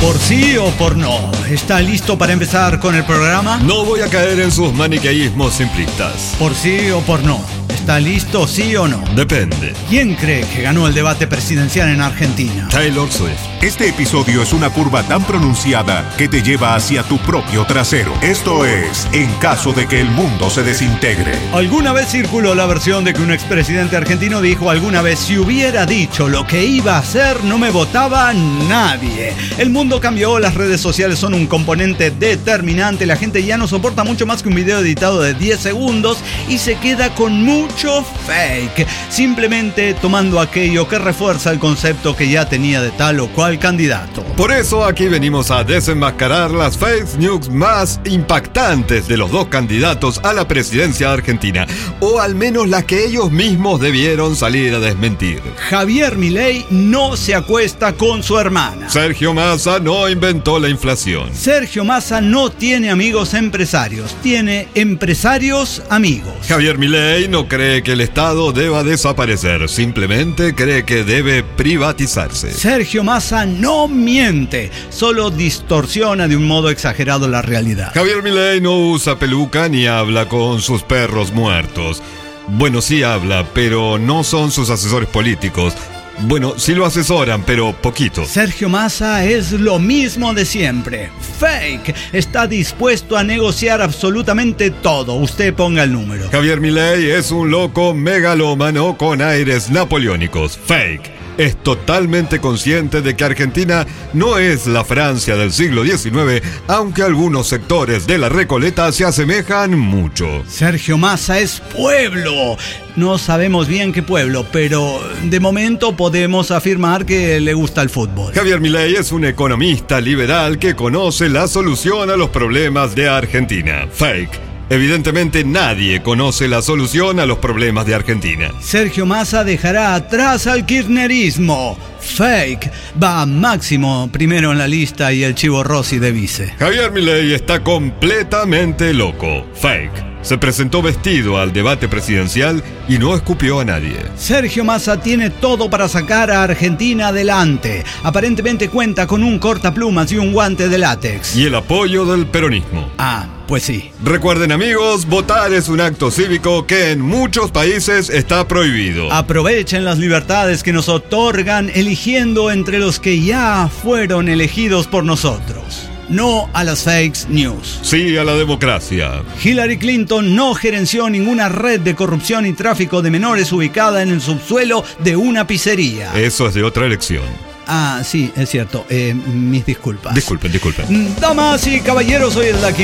¿Por sí o por no? ¿Está listo para empezar con el programa? No voy a caer en sus maniqueísmos simplistas. ¿Por sí o por no? ¿Está listo, sí o no? Depende. ¿Quién cree que ganó el debate presidencial en Argentina? Taylor Swift. Este episodio es una curva tan pronunciada que te lleva hacia tu propio trasero. Esto es En caso de que el mundo se desintegre. Alguna vez circuló la versión de que un expresidente argentino dijo alguna vez: si hubiera dicho lo que iba a hacer, no me votaba nadie. El mundo cambió, las redes sociales son un componente determinante. La gente ya no soporta mucho más que un video editado de 10 segundos y se queda con mucho fake, simplemente tomando aquello que refuerza el concepto que ya tenía de tal o cual candidato. Por eso aquí venimos a desenmascarar las fake news más impactantes de los dos candidatos a la presidencia de Argentina, o al menos las que ellos mismos debieron salir a desmentir. Javier Milei no se acuesta con su hermana. Sergio Massa no inventó la inflación. Sergio Massa no tiene amigos empresarios, tiene empresarios amigos. Javier Milei no cree que el Estado deba desaparecer, simplemente cree que debe privatizarse. Sergio Massa no miente, solo distorsiona de un modo exagerado la realidad. Javier Milei no usa peluca ni habla con sus perros muertos. Bueno, sí habla, pero no son sus asesores políticos. Bueno, sí lo asesoran, pero poquito. Sergio Massa es lo mismo de siempre. Fake. Está dispuesto a negociar absolutamente todo. Usted ponga el número. Javier Milei es un loco megalómano con aires napoleónicos. Fake. Es totalmente consciente de que Argentina no es la Francia del siglo XIX, aunque algunos sectores de la Recoleta se asemejan mucho. Sergio Massa es pueblo. No sabemos bien qué pueblo, pero de momento podemos afirmar que le gusta el fútbol. Javier Milei es un economista liberal que conoce la solución a los problemas de Argentina. Fake. Evidentemente nadie conoce la solución a los problemas de Argentina. Sergio Massa dejará atrás al kirchnerismo. Fake. Va Máximo primero en la lista y el Chivo Rossi de vice. Javier Milei está completamente loco. Fake. Se presentó vestido al debate presidencial y no escupió a nadie. Sergio Massa tiene todo para sacar a Argentina adelante. Aparentemente cuenta con un cortaplumas y un guante de látex. Y el apoyo del peronismo. Pues sí. Recuerden, amigos, votar es un acto cívico que en muchos países está prohibido. Aprovechen las libertades que nos otorgan eligiendo entre los que ya fueron elegidos por nosotros. No a las fake news. Sí a la democracia. Hillary Clinton no gerenció ninguna red de corrupción y tráfico de menores ubicada en el subsuelo de una pizzería. Eso es de otra elección. Sí, es cierto. Mis disculpas. Disculpen. Damas y caballeros, hoy es la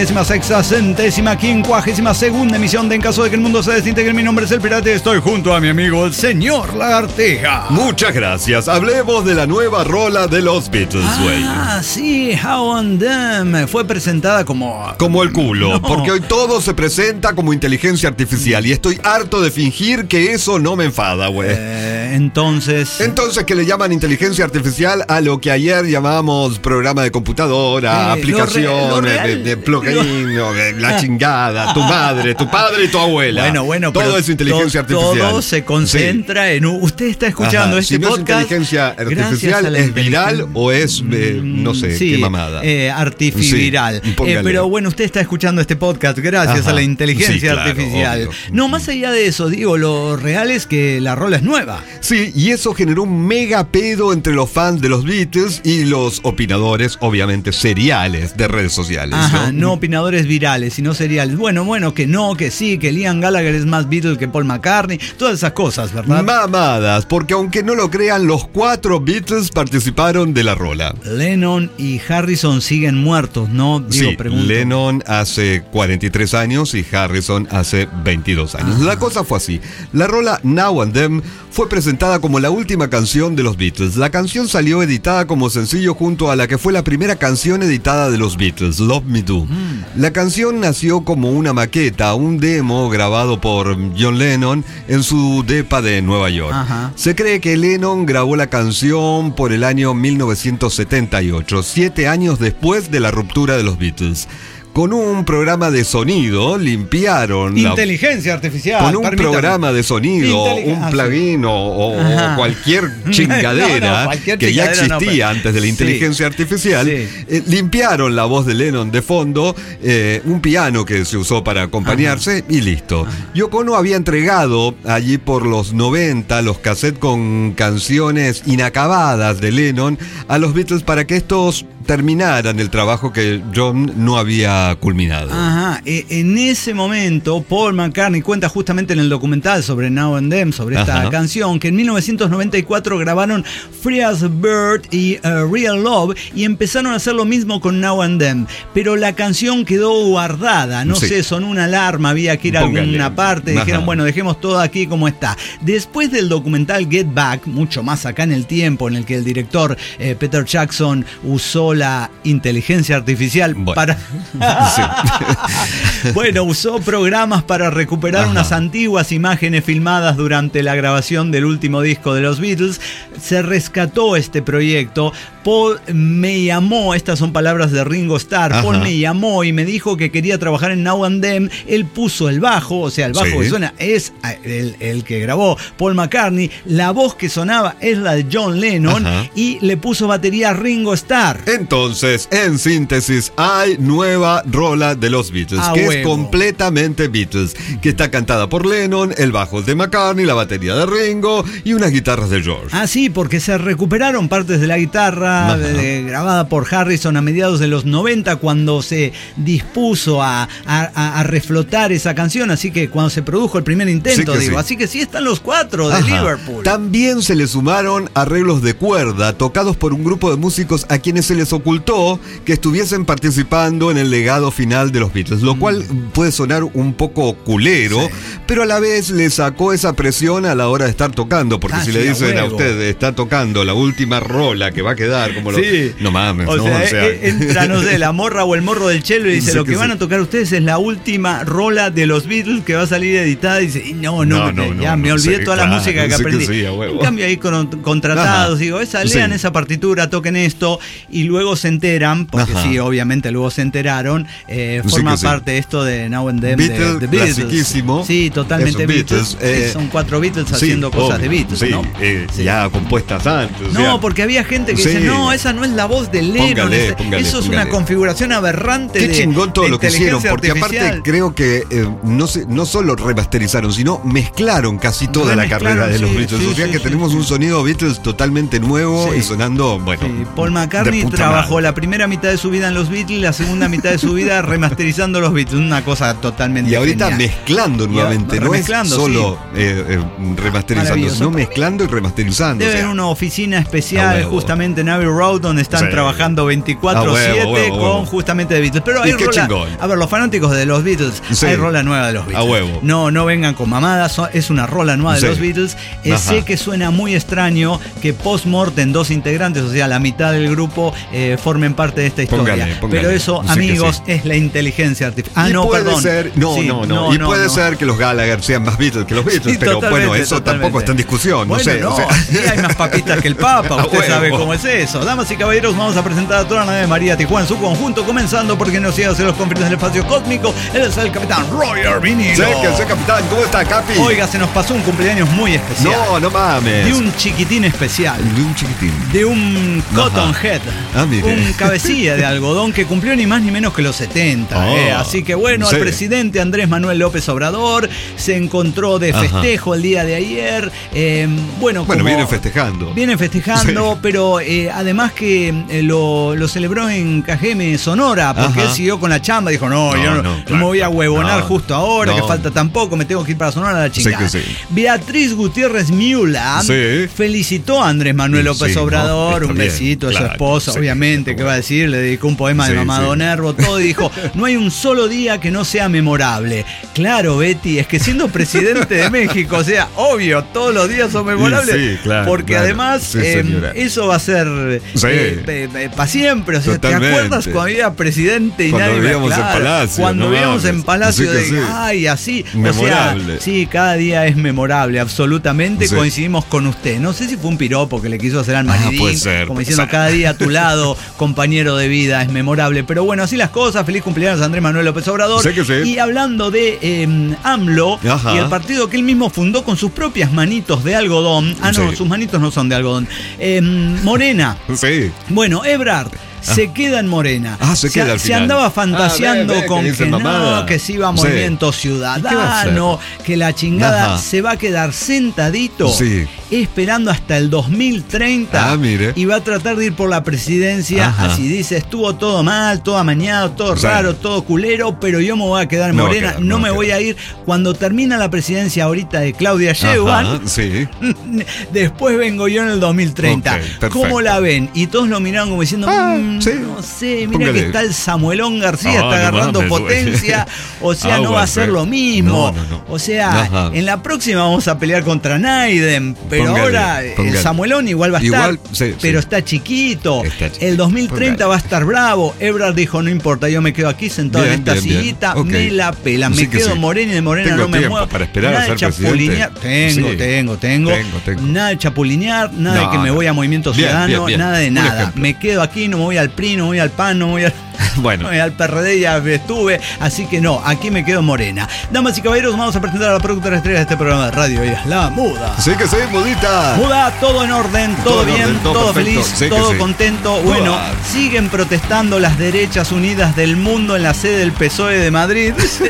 50.652ª emisión de En caso de que el mundo se desintegre. Mi nombre es El Pirata y estoy junto a mi amigo el señor Lagartija. Muchas gracias. Hablemos de la nueva rola de los Beatles, güey. Sí, How on Them. Fue presentada como el culo, no. Porque hoy todo se presenta como inteligencia artificial y estoy harto de fingir que eso no me enfada, güey. Entonces, que le llaman inteligencia artificial a lo que ayer llamábamos programa de computadora, aplicación, de plugin, la chingada, tu madre, tu padre y tu abuela. Bueno, todo es inteligencia artificial. Todo se concentra en usted está escuchando este podcast. Si no es inteligencia artificial, ¿es viral o es, no sé, qué mamada? Artifiviral. Pero bueno, usted está escuchando este podcast gracias a la inteligencia artificial. Obvio. No, más allá de eso, digo, lo real es que la rola es nueva. Sí, y eso generó un mega pedo entre los fans de los Beatles y los opinadores, obviamente, seriales de redes sociales. No opinadores virales, sino seriales. Bueno, que no, que sí, que Liam Gallagher es más Beatle que Paul McCartney, todas esas cosas, ¿verdad? Mamadas, porque aunque no lo crean, los 4 Beatles participaron de la rola. Lennon y Harrison siguen muertos, ¿no? Pregunto. Lennon hace 43 años y Harrison hace 22 años. La cosa fue así. La rola Now and Them fue presentada como la última canción de los Beatles. La canción salió editada como sencillo junto a la que fue la primera canción editada de los Beatles, Love Me Do. La canción nació como una maqueta, un demo grabado por John Lennon en su depa de Nueva York. Se cree que Lennon grabó la canción por el año 1978, 7 años después de la ruptura de los Beatles. con un programa de sonido limpiaron inteligencia artificial. Con un programa de sonido, un plugin o cualquier chingadera cualquier que ya chingadera existía antes de la inteligencia artificial, limpiaron la voz de Lennon de fondo, un piano que se usó para acompañarse y listo. Yoko Ono había entregado allí por los 90 los cassettes con canciones inacabadas de Lennon a los Beatles para que estos terminaran el trabajo que John no había culminado. En ese momento Paul McCartney cuenta justamente en el documental sobre Now and Then, sobre esta canción, que en 1994 grabaron Free as a Bird y Real Love y empezaron a hacer lo mismo con Now and Then, pero la canción quedó guardada, no sé, sonó una alarma, había que ir a alguna parte, dijeron bueno, dejemos todo aquí como está. Después del documental Get Back, mucho más acá en el tiempo, en el que el director Peter Jackson usó la inteligencia artificial para... usó programas para recuperar unas antiguas imágenes filmadas durante la grabación del último disco de los Beatles. Se rescató este proyecto. Paul me llamó, estas son palabras de Ringo Starr, Paul me llamó y me dijo que quería trabajar en Now and Then. Él puso el bajo, o sea, el bajo que suena es el que grabó Paul McCartney, la voz que sonaba es la de John Lennon y le puso batería a Ringo Starr. Entonces, en síntesis, hay nueva rola de los Beatles, es completamente Beatles, que está cantada por Lennon, el bajo es de McCartney, la batería de Ringo y unas guitarras de George. Sí, porque se recuperaron partes de la guitarra grabada por Harrison a mediados de los 90 cuando se dispuso a reflotar esa canción, así que cuando se produjo el primer intento, así que sí están los 4 de Liverpool. También se le sumaron arreglos de cuerda tocados por un grupo de músicos a quienes se les ocultó que estuviesen participando en el legado final de los Beatles, lo cual puede sonar un poco culero, pero a la vez le sacó esa presión a la hora de estar tocando, porque si le dicen a usted está tocando la última rola que va a quedar como no mames, o sea, entra, no sé, la morra o el morro del chelo y dice lo que van a tocar ustedes es la última rola de los Beatles que va a salir editada y dice me olvidé toda la música que aprendí. En cambio ahí contratados, digo, lean esa partitura, toquen esto y luego se enteran, porque obviamente luego se enteraron, forma parte esto de Now and Then Beatles, de Beatles. Clasiquísimo. Sí, totalmente Beatles. Son 4 Beatles haciendo cosas de Beatles, ¿no? Ya compuestas antes. No, porque había gente que dice, no, esa no es la voz de Lennon. Eso es una configuración aberrante. Qué chingón todo lo que hicieron, porque artificial. Aparte creo que no solo remasterizaron, sino mezclaron casi toda la carrera de los Beatles. O sea que tenemos un sonido Beatles totalmente nuevo y sonando, Paul McCartney trabajó la primera mitad de su vida en los Beatles, la segunda mitad de su vida remasterizando los Beatles, una cosa totalmente y ahorita genial. Mezclando nuevamente, no es solo remasterizando, sino mezclando y remasterizando. Debe haber una oficina especial justamente en Abbey Road donde están trabajando 24/7 con justamente de Beatles. Pero hay rola, a ver, los fanáticos de los Beatles, hay rola nueva de los Beatles. No vengan con mamadas, es una rola nueva de los Beatles. Sé que suena muy extraño que post-mortem 2 integrantes, o sea, la mitad del grupo, formen parte de esta historia. Póngale. Pero eso, amigos, es la inteligencia artificial. Puede ser, puede ser que los Gallagher sean más Beatles que los Beatles, pero bueno, eso tampoco está en discusión. Hay más papistas que el Papa, usted sabe cómo es eso. Damas y caballeros, vamos a presentar a toda la nave de María Tijuana en su conjunto, comenzando porque nos llega a hacer los confines del espacio cósmico. Él es el capitán Roger Vinilo. Sí, capitán, ¿cómo está, Capi? Oiga, se nos pasó un cumpleaños muy especial. No mames. De un chiquitín especial. De un Cottonhead. Un cabecilla de algodón que cumplió ni más ni menos que los 70. Así que bueno, al presidente Andrés Manuel López Obrador se encontró de festejo el día de ayer. Bueno, vienen festejando. Pero además que lo celebró en KGM Sonora, porque él siguió con la chamba. Dijo, no me voy a huevonar justo ahora, que falta tan poco, me tengo que ir para Sonora a la chingada. Beatriz Gutiérrez Miula felicitó a Andrés Manuel López Obrador, un besito a su esposa, obviamente, ¿qué va a decir? Le dedicó un poema de Mamá Don Nervo, todo, y dijo, no hay un solo día que no sea memorable. Claro, Betty, es que siendo presidente de México, o sea, obvio, todos los días son memorables, porque además eso va a ser para siempre. O sea, totalmente. ¿Te acuerdas cuando había presidente y cuando nadie vivíamos en Palacio? Cuando vivíamos en Palacio así. Memorable. O sea, cada día es memorable, absolutamente. Coincidimos con usted. No sé si fue un piropo que le quiso hacer al maridín, como diciendo cada día a tu lado lado, compañero de vida, es memorable. Pero bueno, así las cosas. Feliz cumpleaños a Andrés Manuel López Obrador. Sé que sí. Y hablando de AMLO, Ajá. y el partido que él mismo fundó con sus propias manitos de algodón. Ah, no, Sí. sus manitos no son de algodón. Morena. Sí. Bueno, Ebrard se queda en Morena. Se queda al se final. andaba fantaseando ve, con que dice que mamada. no, que se iba a Sí. Movimiento ¿Y qué va a Ciudadano, que la chingada Ajá. se va a quedar sentadito Sí. esperando hasta el 2030 Mire. y va a tratar de ir por la presidencia. Ajá. Así dice, estuvo todo mal, todo amañado, todo Sí. raro, todo culero, pero yo me voy a quedar en Me voy a Morena, quedar, no me me voy voy a a ir. Cuando termina la presidencia ahorita de Claudia Ajá, Sheinbaum, sí. después vengo yo en el 2030. Ok, perfecto. ¿Cómo la ven? Y todos lo miraron como diciendo, sí. no sé, mira Póngale. que está el Samuelón García, Ah, está no agarrando mames, güey. potencia, o sea, no va a ser lo mismo. No. O sea, Ajá. en la próxima vamos a pelear contra Naiden, pero Póngale, ahora el póngale. Samuelón igual va a estar, Igual, sí, pero sí. está chiquito. Está chiquito. El 2030 Póngale. va a estar bravo. Ebrard dijo, no importa, yo me quedo aquí sentado Bien, en esta bien, bien. sillita, Ok. me la pela, Sí me que quedo sí. en Morena y de Morena Tengo no me tiempo muevo. para esperar a Nada de ser chapulinear. presidente. Sí. Tengo. Tengo. Nada de chapulinear, nada de No, que me no. voy a Movimiento Bien, Ciudadano, bien. nada de Un nada. ejemplo. Me quedo aquí, no me voy al PRI, no me voy al PAN, no me voy al... Bueno. Al PRD ya estuve, así que no, aquí me quedo en Morena. Damas y caballeros, vamos a presentar a la productora estrella de este programa de radio, ella es la Muda. Sí que sí, mudita. Muda, todo en orden, todo Todo en bien, orden, todo todo perfecto. feliz, Sí que todo sí. contento. Bueno, Muda. siguen protestando las derechas unidas del mundo en la sede del PSOE de Madrid.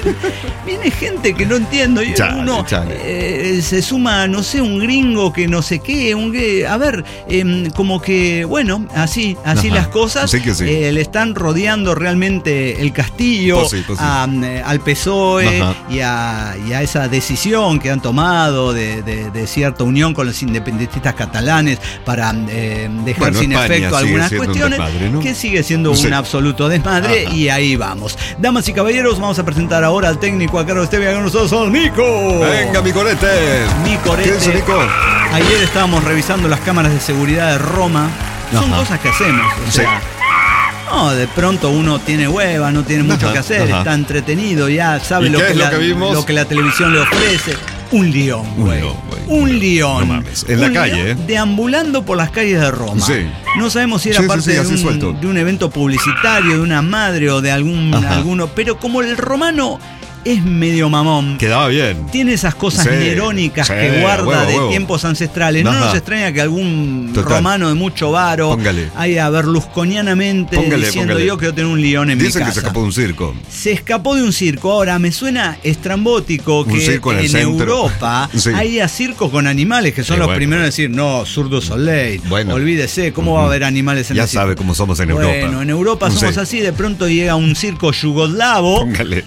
Viene gente que no entiendo. Y Chale, uno chale. se suma, no sé, un gringo que no sé qué, a ver, como que, bueno, así Ajá. las cosas. Sí que sí. Le están rodeando realmente el castillo Pues sí. al PSOE Ajá. y a esa decisión que han tomado de cierta unión con los independentistas catalanes para dejar Bueno, sin España efecto sigue algunas siendo un cuestiones, desmadre, ¿no? que sigue siendo Sí. un absoluto desmadre. Ajá. Y ahí vamos. Damas y caballeros, vamos a presentar ahora al técnico a cargo de este viaje con nosotros, son Nico. Venga, mi corete. Mi corete. ¿Qué es, Nico? Ayer estábamos revisando las cámaras de seguridad de Roma. Son Ajá. cosas que hacemos. O Sí. sea, no, de pronto uno tiene hueva, no tiene mucho Ajá, que hacer, ajá. está entretenido, ya sabe ¿Y lo qué que, es lo que vimos? lo que la televisión le ofrece. Un león, güey. Un león. No mames. En la Un calle, león deambulando por las calles de Roma. Sí. No sabemos si era Sí, sí, parte sí, así suelto. de un evento publicitario, de una madre o de Ajá. alguno. Pero como el romano es medio mamón. Quedaba bien. Tiene esas cosas Sí, nerónicas sí, que guarda huevo, de huevo. tiempos ancestrales. No Ajá. nos extraña que algún Total. romano de mucho varo Póngale. haya berlusconianamente diciendo Póngale. yo quiero tener un león en Dicen mi que casa. se escapó de un circo. Se escapó de un circo. Ahora, me suena estrambótico Un que circo en el en centro. Europa Sí. haya circos con animales, que son Sí, los bueno. primeros en decir, no, Zurdo Soleil, Bueno. olvídese, ¿cómo va a haber animales en Ya el circo? sabe cómo somos en Europa. Bueno, en Europa somos Sí. así, de pronto llega un circo yugoslavo. Póngale.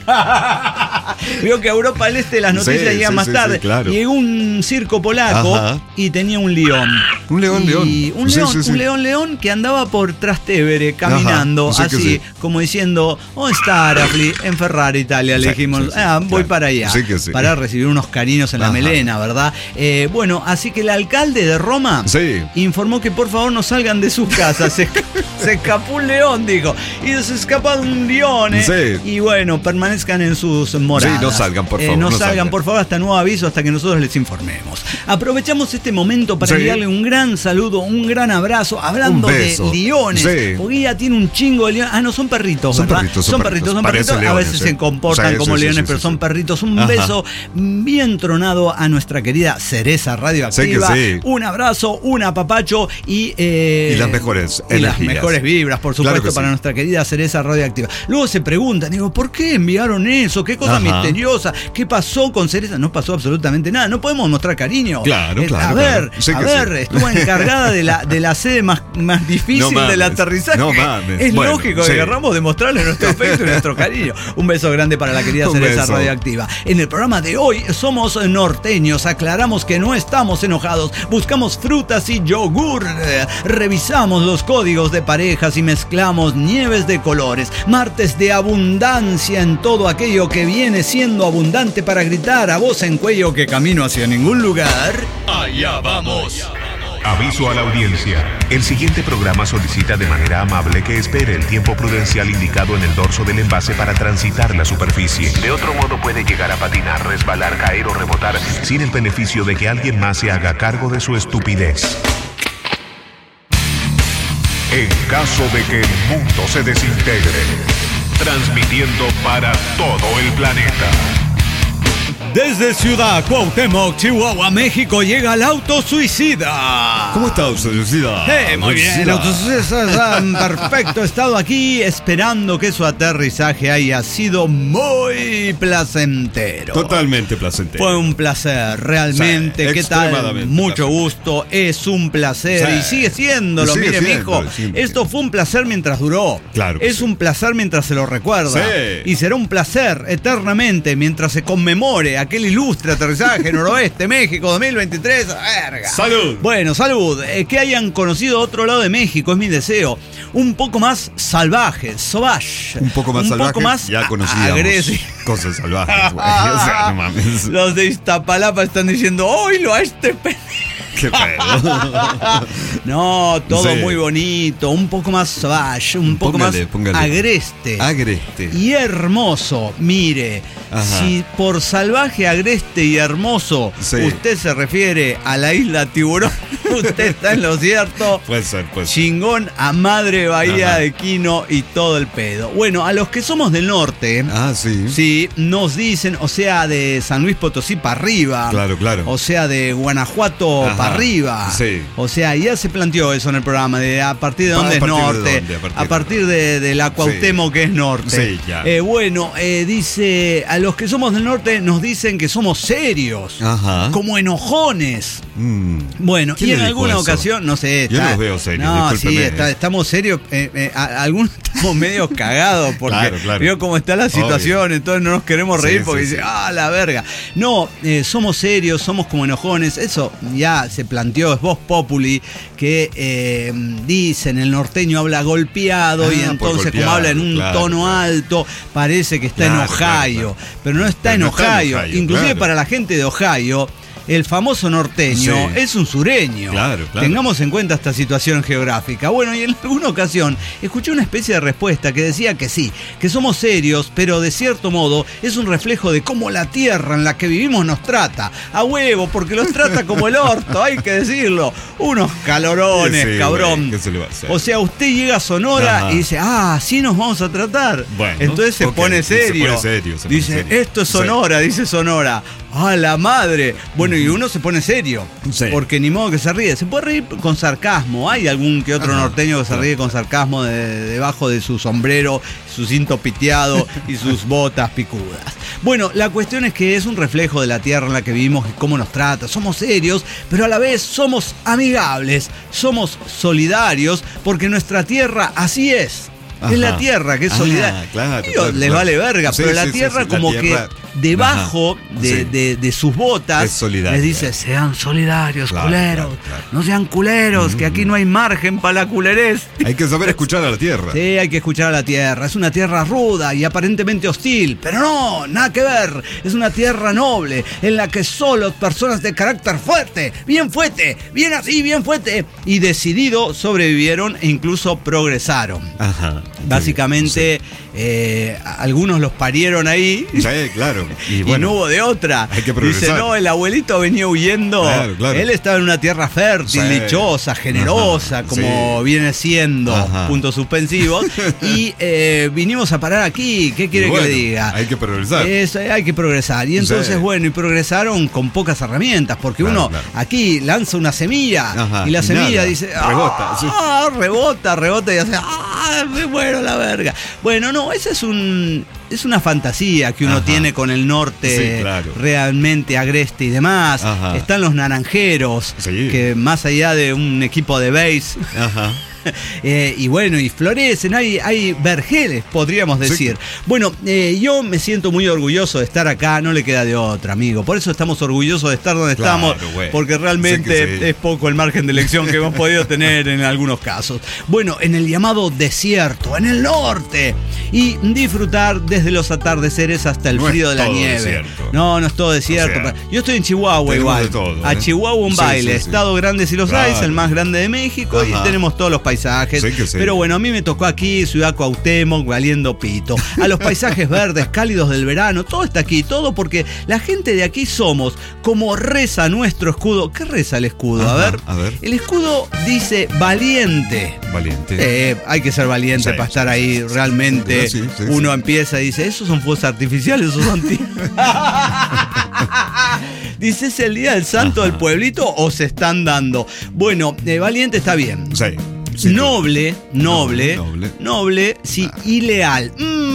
Veo que a Europa del Este las noticias Sí, llegan sí, más sí, tarde. sí, claro. Llegó un circo polaco Ajá. y tenía un león. Un león, Y león. Un Sí, león, sí, sí. un león que andaba por Trastevere caminando, Ajá, sí que así, sí. como diciendo, ¿dónde está Arafli? En Ferrari, Italia, le Sí, dijimos, sí, sí, voy claro. para allá, Sí que sí. para recibir unos cariños en la Ajá. melena, ¿verdad? Bueno, así que el alcalde de Roma Sí. informó que por favor no salgan de sus casas. Se escapó un león, dijo. Y se escapa un león, Sí. Y bueno, permanezcan en sus moradas. Sí, no salgan, por favor, no no salgan, salgan. por favor, hasta nuevo aviso, hasta que nosotros les informemos. Aprovechamos este momento para Sí. enviarle un gran saludo, un gran abrazo, hablando Un de beso. leones. Sí. Porque ella tiene un chingo de leones. Ah, no, son perritos, Son ¿verdad? perritos, son son perritos. perritos. Parecen A leones, veces sí. se comportan Sí, como sí, leones, sí, pero sí, son sí. perritos. Un Ajá. beso bien tronado a nuestra querida Cereza Radioactiva. Sí que sí. Un abrazo, un apapacho y las mejores y las energías. mejores vibras, por Claro supuesto, que para sí. nuestra querida Cereza Radioactiva. Luego se preguntan, digo, ¿por qué enviaron eso? ¿Qué cosa Ajá. misteriosa? ¿Qué pasó con Cereza? No pasó absolutamente nada. No podemos mostrar cariño. Claro, claro, A ver, claro. Sí a que ver, sí. estuvo encargada de la sede más difícil No mames, del aterrizaje. no mames. Es Bueno, lógico sí. que querramos demostrarle nuestro afecto y nuestro cariño. Un beso grande para la querida Un Cereza beso. Radioactiva. En el programa de hoy somos norteños. Aclaramos que no estamos enojados. Buscamos frutas y yogur. Revisamos los códigos de parejas y mezclamos nieves de colores. Martes de abundancia en todo aquello que viene siendo abundante para gritar a voz en cuello que camino hacia ningún lugar. Allá vamos. Aviso a la audiencia. El siguiente programa solicita de manera amable que espere el tiempo prudencial indicado en el dorso del envase para transitar la superficie. De otro modo puede llegar a patinar, resbalar, caer o rebotar sin el beneficio de que alguien más se haga cargo de su estupidez. en caso de que el mundo se desintegre. Transmitiendo para todo el planeta. Desde Ciudad Cuauhtémoc, Chihuahua, México, llega el autosuicida. ¿Cómo está, autosuicida? Muy bien, el autosuicida está perfecto. He estado aquí esperando que su aterrizaje haya sido muy placentero. Totalmente placentero. Fue un placer, realmente. Sí, ¿qué tal? Mucho placentero. Gusto. Es un placer y sigue siéndolo. Mire, mijo, esto fue un placer mientras duró. Claro. Es un placer mientras se lo recuerda. Sí. Y será un placer eternamente mientras se conmemore aquel ilustre aterrizaje Noroeste, México 2023. Verga. ¡Salud! Bueno, salud. Que hayan conocido otro lado de México, es mi deseo. Un poco más salvaje, sauvage. Un poco más salvaje. Ya conocíamos cosas salvajes, güey. O sea, no mames. Los de Iztapalapa están diciendo, ¡oílo a este Qué pedo. No, todo Sí. muy bonito, un poco más sauvage, un poco más agreste. Agreste. Y hermoso. Mire, Ajá. si por salvaje, agreste y hermoso usted se refiere a la isla Tiburón, usted está en lo cierto. Puede ser. Chingón a Madre Bahía Ajá. de Quino y todo el pedo. Bueno, a los que somos del norte, sí, nos dicen, o sea, de San Luis Potosí para arriba. Claro. O sea, de Guanajuato para arriba. Sí. O sea, ya se planteó eso en el programa, de a partir de dónde es norte. A partir de la Cuauhtémoc, que es norte. Sí, ya. Dice, a los que somos del norte nos dicen que somos serios. Ajá. Como enojones. Bueno, y en alguna ocasión, no sé. Yo los veo serios. No, sí, estamos serios. Algunos estamos medio cagados porque Claro. veo cómo está la situación, Obvio. entonces no nos queremos reír porque dice, la verga. No, somos serios, somos como enojones. Eso ya se planteó, es voz populi, que dicen el norteño habla golpeado y entonces como habla en un tono alto, parece que está en Ohio. Pero no está en Ohio. Inclusive para la gente de Ohio, el famoso norteño es un sureño. Claro. Tengamos en cuenta esta situación geográfica. Bueno, y en alguna ocasión escuché una especie de respuesta que decía que sí, que somos serios, pero de cierto modo es un reflejo de cómo la tierra en la que vivimos nos trata. A huevo, porque los trata como el orto, hay que decirlo. Unos calorones, cabrón. Güey, ¿qué se le va a hacer? O sea, usted llega a Sonora y dice, así nos vamos a tratar. Bueno, entonces se pone serio. Dice, esto es Sonora, dice Sonora. ¡Ah, la madre! Bueno, y uno se pone serio. Porque ni modo que se ríe. Se puede reír con sarcasmo. Hay algún que otro norteño que se ríe con sarcasmo debajo de su sombrero, su cinto piteado y sus botas picudas. Bueno, la cuestión es que es un reflejo de la tierra en la que vivimos y cómo nos trata. Somos serios, pero a la vez somos amigables. Somos solidarios porque nuestra tierra así es. Es la tierra que es solidaria. Claro, les vale verga, pero la tierra como que debajo de sus botas les dice, sean solidarios, culeros. No sean culeros, que aquí no hay margen para la culerez. Hay que saber escuchar a la tierra. Sí, hay que escuchar a la tierra. Es una tierra ruda y aparentemente hostil, pero no, nada que ver. Es una tierra noble en la que solo personas de carácter fuerte, bien fuerte y decidido sobrevivieron e incluso progresaron. Ajá. Básicamente, algunos los parieron ahí. Sí, claro. Y no hubo de otra. Hay que progresar. Dice, no, el abuelito venía huyendo. Claro. Él estaba en una tierra fértil, dichosa, generosa, como viene siendo, puntos suspensivos. Y vinimos a parar aquí. ¿Qué quiere que le diga? Hay que progresar. Hay que progresar. Y entonces, y progresaron con pocas herramientas, porque uno aquí lanza una semilla y la semilla dice, rebota y hace, me muero la verga. Bueno, no, esa es una fantasía que uno tiene con el norte realmente agreste y demás. Están los naranjeros, que más allá de un equipo de base, y florecen, hay vergeles, podríamos decir. Bueno, yo me siento muy orgulloso de estar acá, no le queda de otra, amigo. Por eso estamos orgullosos de estar donde estamos, porque realmente es poco el margen de elección que hemos podido tener en algunos casos. Bueno, en el llamado desierto, en el norte, y disfrutar desde los atardeceres hasta el frío de la nieve. Desierto. No es todo desierto. Yo estoy en Chihuahua igual. A Chihuahua un baile, Estado grande si los hay, el más grande de México, y tenemos todos los paisajes. paisajes. Sí que sí. Pero bueno, a mí me tocó aquí Ciudad Cuauhtémoc, valiendo pito. A los paisajes verdes, cálidos del verano, todo está aquí, todo porque la gente de aquí somos como reza nuestro escudo. ¿Qué reza el escudo? Ajá, A ver. El escudo dice valiente. Valiente. Hay que ser valiente para estar ahí realmente. Sí, Uno empieza y dice, esos son fuegos artificiales, esos son Dice, ¿es el día del santo del pueblito o se están dando? Bueno, valiente está bien. Sí. Noble, sí, y leal.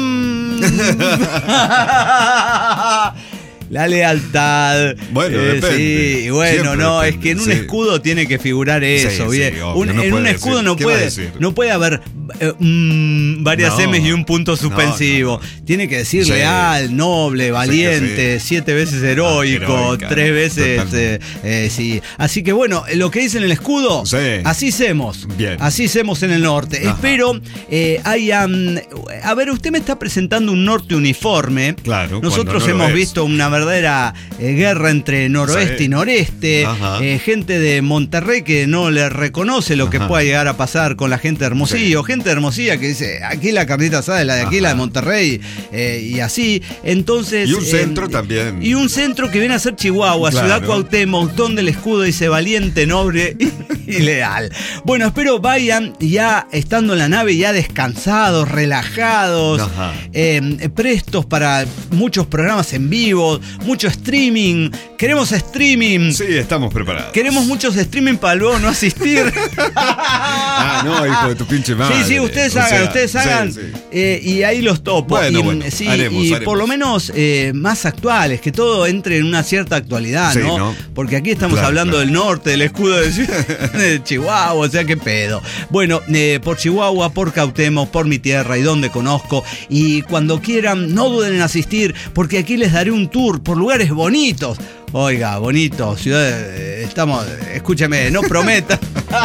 La lealtad. Bueno, depende. Sí, bueno, Siempre no, depende, es que en un sí. escudo tiene que figurar eso, Sí, bien. sí, obvio, En un escudo no puede haber varias M's y un punto suspensivo. Tiene que decir leal, noble, valiente, 7 veces heroico, 3 veces. Sí. Así que bueno, lo que dice en el escudo, así hacemos. Bien. Así hacemos en el norte. Ajá. Espero hayan. A ver, usted me está presentando un norte uniforme. Claro. Nosotros hemos visto una verdadera guerra entre noroeste y noreste. Gente de Monterrey que no le reconoce lo que pueda llegar a pasar con la gente de Hermosillo. Gente de Hermosillo que dice, aquí la carnita asada es la de aquí, la de Monterrey. Y así. Entonces. Y un centro también. Y un centro que viene a ser Chihuahua, Ciudad Cuauhtémoc, donde el escudo dice valiente, noble y leal. Bueno, espero vayan ya estando en la nave, ya descansados, relajados, prestos para muchos programas en vivo, mucho streaming. Queremos streaming. Sí, estamos preparados. Queremos muchos streaming para luego no asistir. No, hijo de tu pinche madre. Sí, ustedes hagan. Y ahí los topo. Haremos, y por lo menos más actuales, que todo entre en una cierta actualidad, ¿no? Porque aquí estamos hablando del norte, del escudo de Chihuahua, o sea, qué pedo. Bueno, por Chihuahua, por Cuauhtémoc, por mi tierra y donde conozco. Y cuando quieran, no duden en asistir, porque aquí les daré un tour por lugares bonitos. Oiga, bonito, escúchame, no prometa.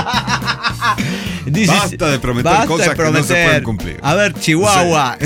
Dice, basta de prometer cosas que no se pueden cumplir. A ver, Chihuahua,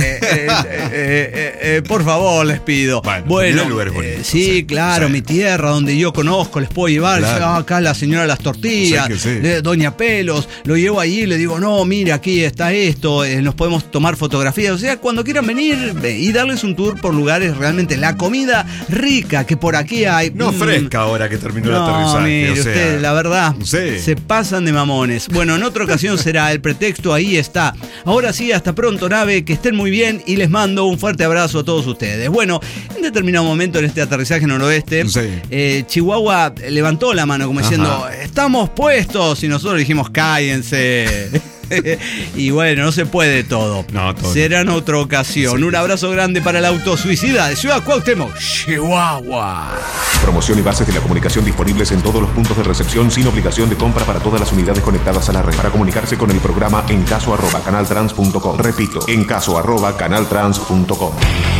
por favor, les pido. Bueno, lugares bonitos, sí, claro, mi tierra, donde yo conozco, les puedo llevar. Claro. Acá la señora de las tortillas, Doña Pelos, lo llevo allí y le digo, no, mira, aquí está esto, nos podemos tomar fotografías. O sea, cuando quieran venir y darles un tour por lugares realmente, la comida rica que por aquí hay. No fresca ahora que terminó el aterrizaje. Mire, usted, la verdad, se pasan de mamones. Bueno, en otra ocasión será el pretexto, ahí está. Ahora sí, hasta pronto, nave, que estén muy bien y les mando un fuerte abrazo a todos ustedes. Bueno, en determinado momento en este aterrizaje noroeste, Chihuahua levantó la mano como diciendo, estamos puestos, y nosotros dijimos, cállense. Y bueno, no se puede todo. Será en otra ocasión. Un abrazo grande para el autosuicida de Ciudad Cuauhtémoc, Chihuahua. Promoción y bases de la comunicación disponibles en todos los puntos de recepción sin obligación de compra para todas las unidades conectadas a la red. Para comunicarse con el programa encaso@canaltrans.com. Repito, encaso@canaltrans.com.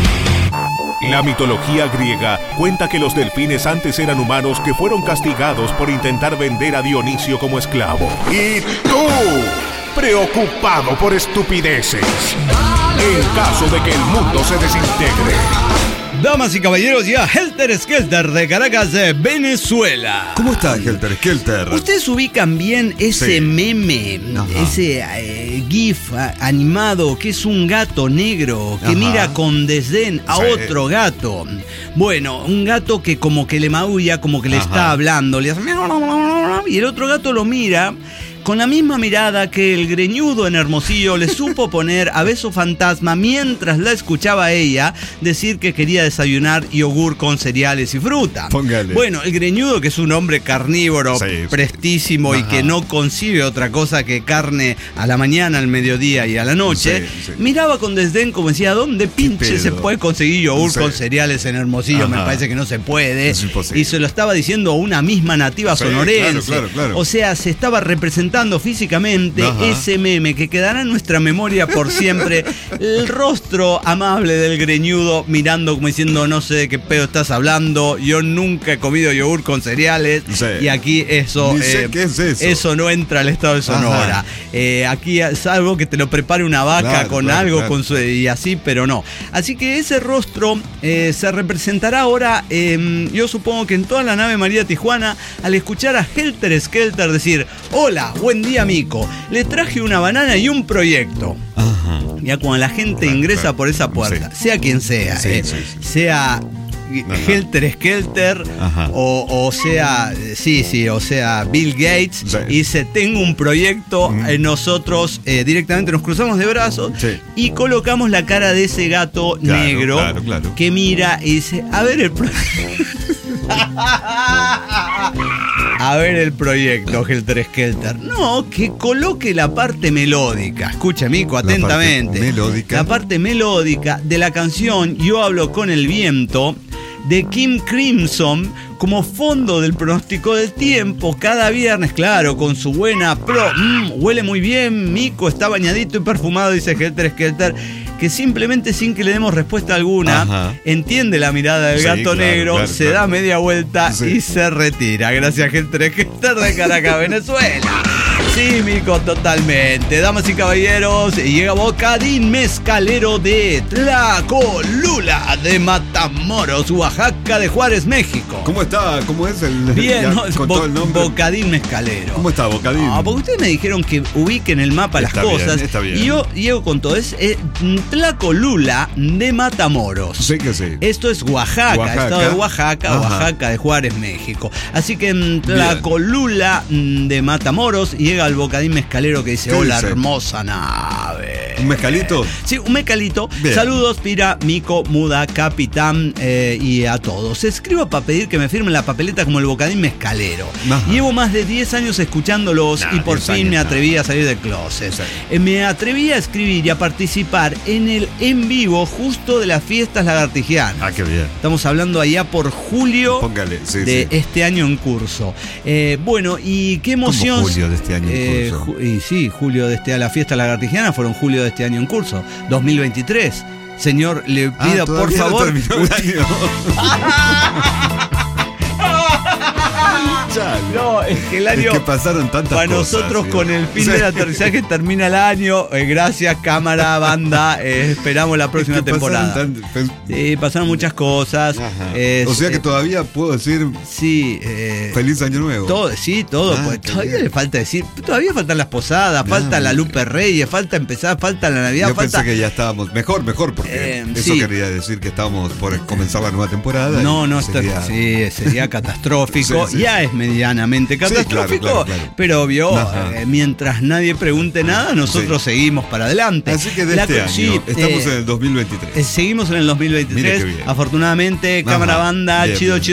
La mitología griega cuenta que los delfines antes eran humanos que fueron castigados por intentar vender a Dionisio como esclavo. ¡Y tú! Preocupado por estupideces. En caso de que el mundo se desintegre. Damas y caballeros, ya Helter Skelter de Caracas, Venezuela. ¿Cómo está Helter Skelter? ¿Ustedes ubican bien ese meme, ese GIF animado que es un gato negro que mira con desdén a otro gato? Bueno, un gato que como que le maulla, como que le está hablando, le hace y el otro gato lo mira con la misma mirada que el greñudo en Hermosillo le supo poner a Beso Fantasma mientras la escuchaba a ella decir que quería desayunar yogur con cereales y fruta. Póngale. Bueno, el greñudo, que es un hombre carnívoro prestísimo y que no concibe otra cosa que carne a la mañana, al mediodía y a la noche, miraba con desdén como decía, ¿dónde pinche se puede conseguir yogur con cereales en Hermosillo? Me parece que no se puede. Es imposible. Y se lo estaba diciendo a una misma nativa sonorense. Claro. O sea, se estaba representando físicamente ese meme que quedará en nuestra memoria por siempre. El rostro amable del greñudo mirando como diciendo, no sé de qué pedo estás hablando, yo nunca he comido yogur con cereales. Y aquí eso, ¿qué es eso? Eso no entra al estado de Sonora. Aquí es algo que te lo prepare una vaca con algo con su, y así, pero no. Así que ese rostro se representará ahora, yo supongo que en toda la nave María Tijuana, al escuchar a Helter Skelter decir, hola, Buen día, Mico. Le traje una banana y un proyecto. Ajá. Ya cuando la gente ingresa por esa puerta, sea quien sea, sea Helter Skelter o sea, o sea Bill Gates, y dice, tengo un proyecto, nosotros directamente nos cruzamos de brazos y colocamos la cara de ese gato negro que mira y dice, a ver el proyecto. A ver el proyecto, Helter Skelter. No, que coloque la parte melódica. Escucha, Mico, atentamente. La parte melódica de la canción Yo hablo con el viento, de King Crimson, como fondo del pronóstico del tiempo, cada viernes, claro, con su buena huele muy bien, Mico, está bañadito y perfumado, dice Helter Skelter, que simplemente sin que le demos respuesta alguna, entiende la mirada del gato negro, se da media vuelta y se retira. Gracias, Helter Skelter de Caracas, Venezuela. Sí, Mico, totalmente. Damas y caballeros, llega Bocadín Mezcalero de Tlacolula, de Matamoros, Oaxaca, de Juárez, México. ¿Cómo está? ¿Cómo es el...? Bien, ya, ¿no? con todo el nombre. Bocadín Mezcalero. ¿Cómo está, Bocadín? No, porque ustedes me dijeron que ubiquen el mapa las cosas. Bien, está bien. Y yo llego con todo. Es Tlacolula de Matamoros. Sí que sí. Esto es Oaxaca, estado de Oaxaca, Oaxaca de Juárez, México. Así que en Tlacolula de Matamoros llega al Bocadín Mezcalero que dice, ¿qué hola, dice? hermosa nave. ¿Un mezcalito? Sí, un mezcalito. Bien. Saludos, Pira, Mico, Muda, Capitán y a todos. Escribo para pedir que me firmen la papeleta como el Bocadín Mezcalero. Llevo más de 10 años escuchándolos y por fin me atreví a salir del closet. Me atreví a escribir y a participar en el en vivo justo de las fiestas lagartigianas. Ah, qué bien. Estamos hablando allá por julio de este año en curso. Bueno, y qué emoción. ¿Cómo julio de este año en curso? Y sí, julio de este año. Las fiestas lagartigianas fueron julio de este año en curso, 2023. Señor, le pido por favor. No, es que el año. Es que pasaron tantas para cosas. nosotros, con el fin del aterrizaje termina el año. Gracias, cámara, banda. Esperamos la próxima temporada. Pasaron muchas cosas. O sea que todavía puedo decir. Sí. Feliz Año Nuevo. Todo. Pues, todavía le falta decir. Todavía faltan las posadas, falta la Lupe Reyes, falta empezar, falta la Navidad. Yo pensé que ya estábamos. Mejor, porque eso quería decir que estábamos por comenzar la nueva temporada. No, sería catastrófico. Ya es medianamente catastrófico, claro. Pero obvio, mientras nadie pregunte nada, nosotros seguimos para adelante. Así que de este año, estamos en el 2023. Seguimos en el 2023, afortunadamente, cámara, banda, bien, chido.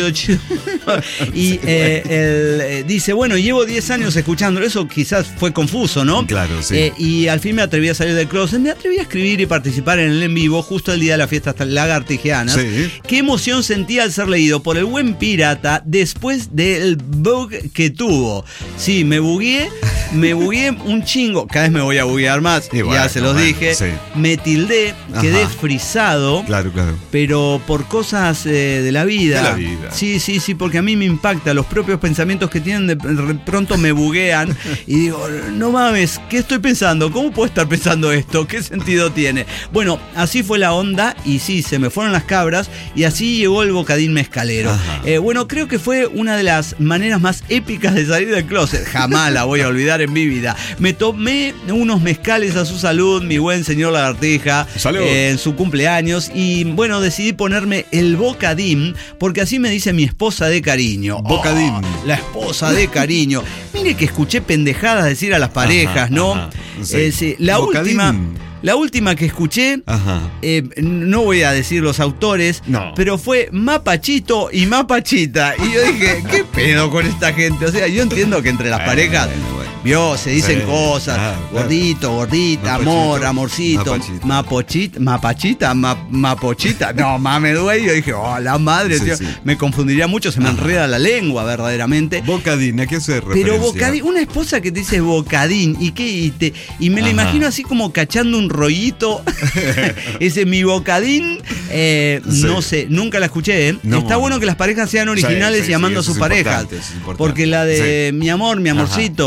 Y él dice, bueno, llevo 10 años escuchándolo, eso quizás fue confuso, ¿no? Claro, sí. Y al fin me atreví a salir del closet, me atreví a escribir y participar en el en vivo justo el día de las fiestas lagartigianas. Sí. Qué emoción sentí al ser leído por el buen pirata después del bug que tuvo. Sí, me bugueé un chingo. Cada vez me voy a buguear más, ya se los dije. Sí. Me tildé, quedé frisado. Claro. Pero por cosas de la vida. Sí, porque a mí me impacta. Los propios pensamientos que tienen de pronto me buguean. Y digo, no mames, ¿qué estoy pensando? ¿Cómo puedo estar pensando esto? ¿Qué sentido tiene? Bueno, así fue la onda. Y sí, se me fueron las cabras. Y así llegó el Bocadín Mezcalero. Bueno, creo que fue una de las maneras más épicas de salir del closet. Jamás la voy a olvidar en mi vida. Me tomé unos mezcales a su salud, mi buen señor Lagartija, en su cumpleaños. Y bueno, decidí ponerme el Bocadín, porque así me dice mi esposa de cariño. Bocadín. La esposa de cariño. Mire que escuché pendejadas decir a las parejas, ¿no? Sí. La última que escuché, no voy a decir los autores, pero fue Mapachito y Mapachita. Y yo dije, ¿qué pedo con esta gente? O sea, yo entiendo que entre las parejas, se dicen cosas, gordito, gordita, amor, amorcito, Mapachita. No, mames, güey. Yo dije, la madre, tío, me confundiría mucho, se me enreda la lengua, verdaderamente. Bocadín, ¿a qué se refiere? Pero Bocadín, una esposa que te dice Bocadín, y me la imagino así como cachando un rollito. Ese mi Bocadín, no sé, nunca la escuché. Está bueno que las parejas sean originales y amando a sus parejas. Porque la de mi amor, mi amorcito,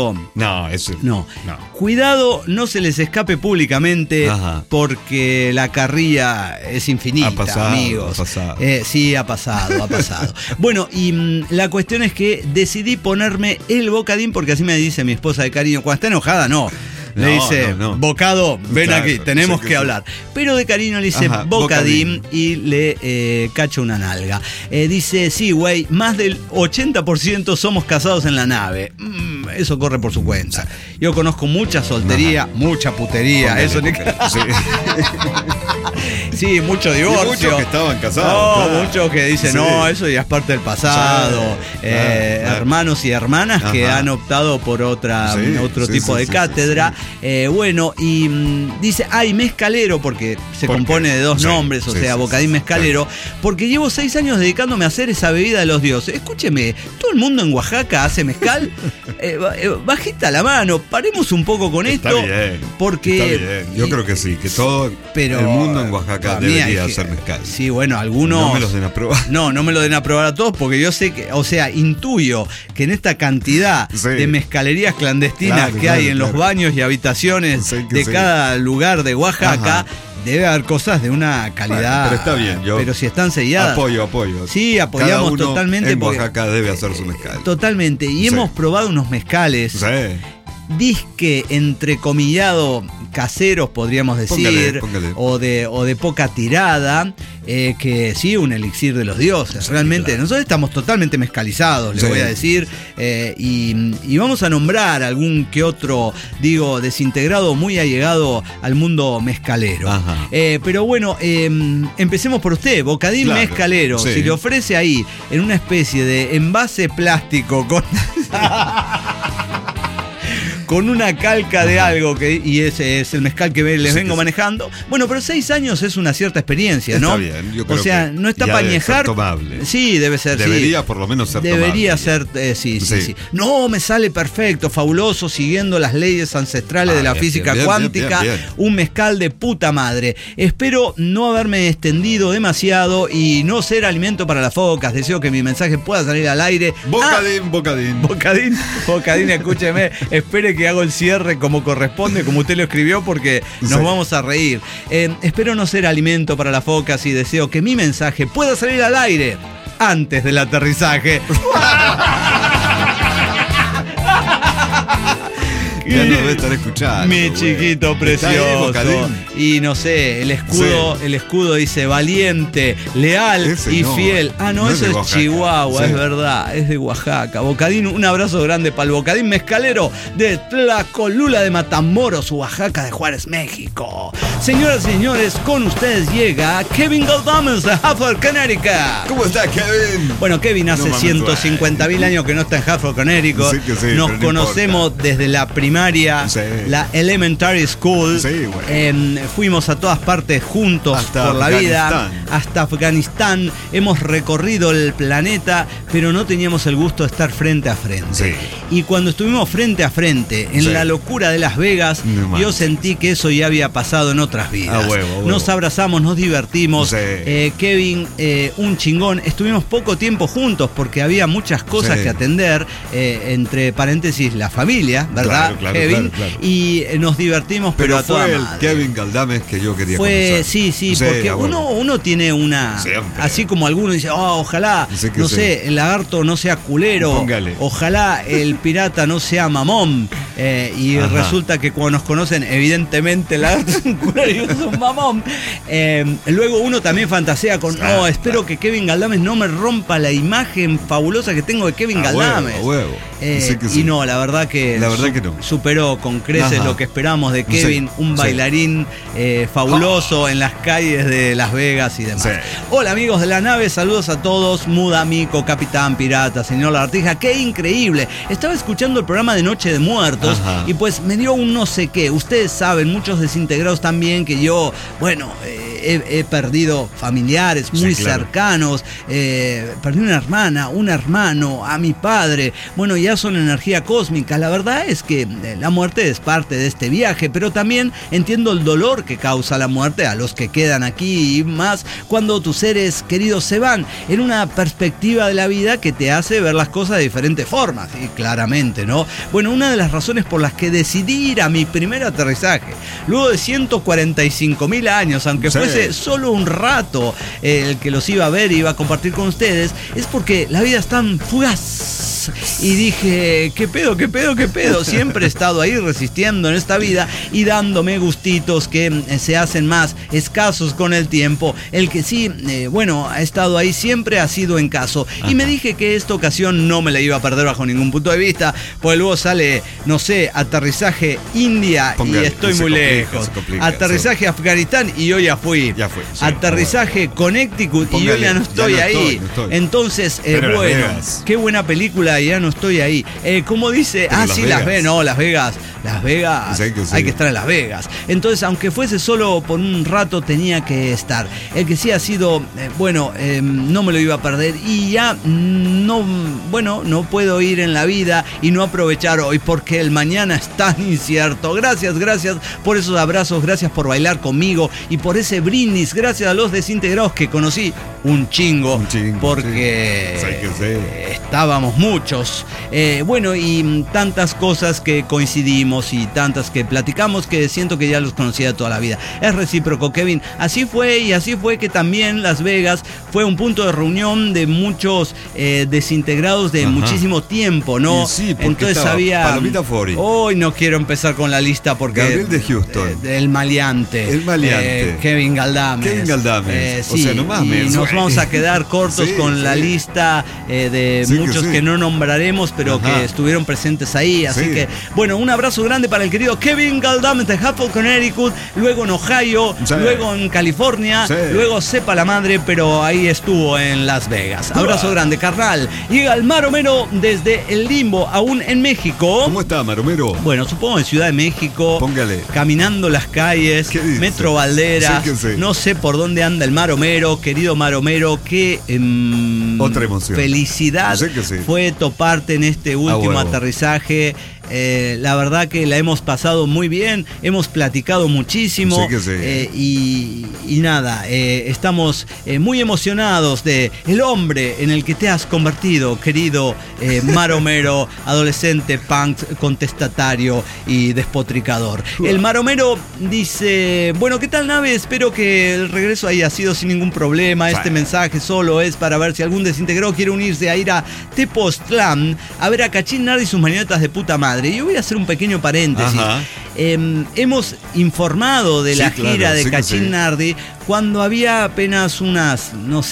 No, eso No. Cuidado, no se les escape públicamente. Ajá. Porque la carrilla es infinita, Ha pasado, amigos. ha pasado. Sí, ha pasado. Bueno, y la cuestión es que decidí ponerme el bocadín porque así me dice mi esposa de cariño. Cuando está enojada, no. Le dice, no. Bocado, ven Claro, aquí, tenemos sí, que sí. hablar. Pero de cariño le dice Ajá, bocadín y le cacha una nalga. Dice, sí, güey, más del 80% somos casados en la nave. Eso corre por su cuenta. Yo conozco mucha soltería, mucha putería. Póngale, Eso ni póngale. Sí. Sí, mucho divorcio. Y muchos que estaban casados. No, claro. muchos que dicen, Sí. no, eso ya es parte del pasado. Sí, claro. Hermanos y hermanas que Ajá. han optado por otro Sí, tipo de sí, cátedra. Bueno, y dice, ay, mezcalero, porque se ¿Por compone qué? de dos Sí, nombres, o sí, sea, sí, bocadín sí, mezcalero, porque llevo 6 años dedicándome a hacer esa bebida de los dioses. Escúcheme, ¿todo el mundo en Oaxaca hace mezcal? Bajita la mano, paremos un poco con Está esto. bien. Porque Está bien. Yo creo que sí, que todo pero el mundo en Oaxaca para mí hay debería que- hacer mezcal. Sí, bueno, algunos. No me los den a probar. No me lo den a probar a todos porque yo sé que, o sea, intuyo que en esta cantidad Sí. de mezcalerías clandestinas Claro, que hay claro, en los claro. baños y habitaciones Sí, que de sí. cada lugar de Oaxaca, Ajá. debe haber cosas de una calidad. Bueno, pero está bien, yo pero si están selladas. Apoyo. Sí, apoyamos Cada uno totalmente. En porque- Oaxaca debe hacer su mezcal. Totalmente. Y Sí. hemos probado unos mezcales. Sí. Disque entrecomillado caseros, podríamos decir, Póngale. O de poca tirada, que sí, un elixir de los dioses. Sí, Realmente, claro. nosotros estamos totalmente mezcalizados, les Sí. voy a decir, y vamos a nombrar algún que otro, digo, desintegrado muy allegado al mundo mezcalero. Ajá. Pero bueno, empecemos por usted, bocadín Claro, mezcalero. sí. Si le ofrece ahí, en una especie de envase plástico con... con una calca de algo y ese es el mezcal que les Sí, vengo que sí. manejando. Bueno, pero 6 años es una cierta experiencia, ¿no? Está bien, yo creo o sea, que no está ya para debe ser añejar. tomable. Sí, debe ser. Debería sí. por lo menos ser Debería tomable. ser, sí. Sí. No, me sale perfecto, fabuloso, siguiendo las leyes ancestrales de la bien, física bien, cuántica. bien, bien. Un mezcal de puta madre. Espero no haberme extendido demasiado y no ser alimento para las focas. Deseo que mi mensaje pueda salir al aire. Bocadín. Bocadín, escúcheme, espere que hago el cierre como corresponde, como usted lo escribió, porque nos Sí. vamos a reír. Espero no ser alimento para las focas y deseo que mi mensaje pueda salir al aire antes del aterrizaje. Ya no debe estar escuchando. Mi güey. chiquito Está ahí, precioso. Bocadín. Y no sé, el escudo dice valiente, leal Ese y no, fiel. Ah, no, no es eso de es Oaxaca. Chihuahua, Sí. es verdad, es de Oaxaca. Bocadín, un abrazo grande para el Bocadín mezcalero de Tlacolula de Matamoros, Oaxaca de Juárez, México. Señoras y señores, con ustedes llega Kevin Galdames de Hartford, Connecticut. ¿Cómo está, Kevin? Bueno, Kevin hace No mames, 150.000 años que no está en Hartford, Connecticut. Sí que sí, Nos pero no conocemos desde la primaria, Sí. la elementary school. Sí, bueno. Fuimos a todas partes juntos Hasta por la vida, Afganistán. hasta Afganistán. Hemos recorrido el planeta, pero no teníamos el gusto de estar frente a frente. Sí. Y cuando estuvimos frente a frente, en Sí. la locura de Las Vegas, No yo manches. sentí que eso ya había pasado en otras vidas. A huevo. Nos abrazamos, nos divertimos. Sí. Kevin, un chingón. Estuvimos poco tiempo juntos porque había muchas cosas Sí. que atender, entre paréntesis, la familia, ¿verdad, Claro, Kevin? claro. Y nos divertimos, pero a toda fue el madre. Kevin Galdames que yo quería Fue, conocer. sí, porque a huevo. uno tiene una... Siempre. Así como alguno dice, ojalá, Sí que no sí. sé, el lagarto no sea culero, Póngale. ojalá el pirata no sea mamón, y Ajá. resulta que cuando nos conocen, evidentemente el lagarto es un culero y uno es un mamón. Luego uno también fantasea con, espero que Kevin Galdames no me rompa la imagen fabulosa que tengo de Kevin Galdames. A huevo. Sí que sí. Y no, la verdad que no. superó con creces Ajá. lo que esperamos de Kevin, Sí, un sí. bailarín fabuloso en las calles de Las Vegas y demás. Sí. Hola amigos de la nave, saludos a todos, Mudamico, Capitán Pirata, señor Lagartija, qué increíble. Estaba escuchando el programa de Noche de Muertos Ajá. y pues me dio un no sé qué. Ustedes saben, muchos desintegrados también, que yo, bueno, he perdido familiares muy Sí, claro. cercanos, perdí una hermana, un hermano, a mi padre. Bueno, ya son energía cósmica. La verdad es que la muerte es parte de este viaje, pero también entiendo el dolor que causa la muerte a los que quedan aquí y más cuando tus seres queridos se van, en una perspectiva de la vida que te hace ver las cosas de diferentes formas, y claramente, ¿no? Bueno, una de las razones por las que decidí ir a mi primer aterrizaje, luego de 145.000 años, aunque fuese solo un rato el que los iba a ver y iba a compartir con ustedes, es porque la vida es tan fugaz. Y dije, ¿qué pedo? Siempre he estado ahí resistiendo en esta vida y dándome gustitos que se hacen más escasos con el tiempo. El que sí, ha estado ahí siempre ha sido en caso. Y me dije que esta ocasión no me la iba a perder bajo ningún punto de vista, pues luego sale, no sé, aterrizaje India y estoy muy lejos. Aterrizaje Afganistán y yo ya fui. Aterrizaje Connecticut y yo ya no estoy ahí. Entonces, qué buena película, ya no estoy ahí. Como dice, Las Vegas. Hay que estar en Las Vegas. Entonces, aunque fuese solo por un rato, tenía que estar. El que sí ha sido, no me lo iba a perder y ya no puedo ir en la vida y no aprovechar hoy porque el mañana es tan incierto. Gracias por esos abrazos, gracias por bailar conmigo y por ese brindis, gracias a los desintegrados que conocí un chingo porque estábamos muchos. Y tantas cosas que coincidimos y tantas que platicamos que siento que ya los conocía de toda la vida. Es recíproco, Kevin. Así fue que también Las Vegas fue un punto de reunión de muchos desintegrados de muchísimo tiempo, ¿no? Sí, porque entonces había Palomita Fori. Hoy no quiero empezar con la lista porque Gabriel de Houston, el maleante, Kevin Galdames. O sea, no mames. Y nos vamos a quedar cortos con la lista de muchos que no nombraremos, pero que estuvieron presentes ahí. Así que, un abrazo grande para el querido Kevin Galdames de Hartford, Connecticut, luego en Ohio, luego en California, luego sepa la madre, pero ahí estuvo en Las Vegas. Abrazo grande, carnal. Llega el Maromero desde el limbo, aún en México. ¿Cómo está, Maromero? Bueno, supongo en Ciudad de México. Póngale. Caminando las calles, Metro Valderas. No sé por dónde anda el Maromero, querido Maromero. Qué otra emoción. Felicidad fue toparte en este último aterrizaje. La verdad que la hemos pasado muy bien, hemos platicado muchísimo y nada, estamos muy emocionados de el hombre en el que te has convertido, querido Maromero, adolescente punk, contestatario y despotricador. El Maromero dice, ¿qué tal, nave? Espero que el regreso haya sido sin ningún problema. Este mensaje solo es para ver si algún desintegrado quiere unirse a ir a Tepoztlán a ver a Cachín Nardi y sus marionetas de puta madre. Yo voy a hacer un pequeño paréntesis. Hemos informado de la gira de Cachín Nardi cuando había apenas unas,